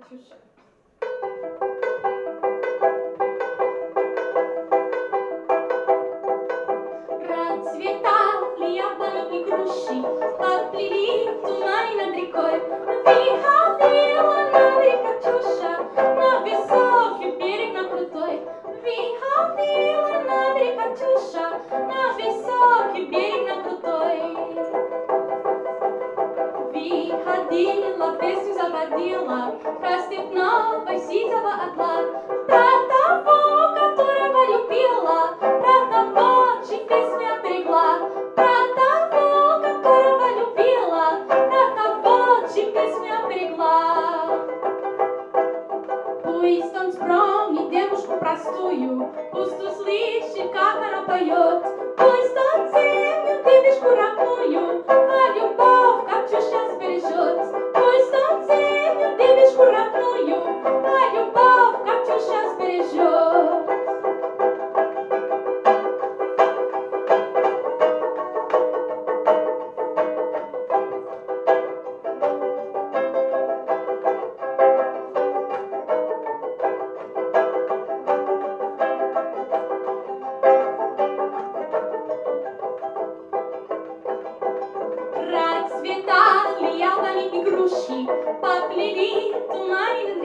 Катюша. Процветали яблони и груши, поплыли туманы над рекой. Выходила на берег Катюша, на высокий берег, на крутой. Выходила на берег Катюша, на высокий берег, на крутой. Выходила, песню заводила, про степного сизого орла, про того, которого любила, про того, чьи песни оберегла, про того, которого любила, про того, чьи песни оберегла. Пусть он вспомнит девушку простую, пусть услышит, как она поет, пусть он ценит девушку родную, а любовь Катюша сбережет. Пусть он ценит девушку родную, а любовь Катюша сбережет. Процветали яблони и груши, поплыли туманы